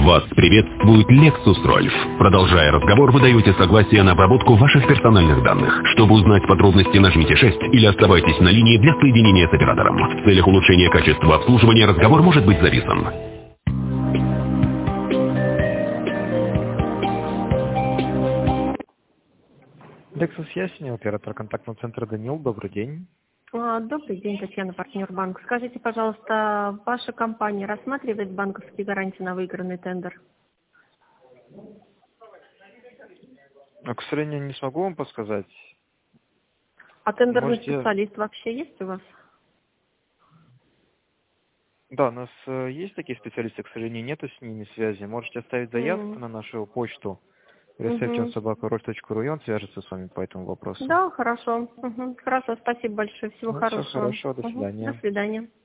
Вас приветствует Lexus Rolf. Продолжая разговор, вы даете согласие на обработку ваших персональных данных. Чтобы узнать подробности, нажмите 6 или оставайтесь на линии для соединения с оператором. В целях улучшения качества обслуживания разговор может быть записан. Lexus Ясень, оператор контактного центра Данил. Добрый день. Добрый день, Татьяна, партнер банка. Скажите, пожалуйста, ваша компания рассматривает банковские гарантии на выигранный тендер? К сожалению, не смогу вам подсказать. А тендерный специалист вообще есть у вас? Да, у нас есть такие специалисты, к сожалению, нету с ними связи. Можете оставить заявку на нашу почту reception@rolf.ru, и он свяжется с вами по этому вопросу. Да, хорошо. Хорошо, спасибо большое. Всего хорошего. Все хорошо, до свидания. До свидания.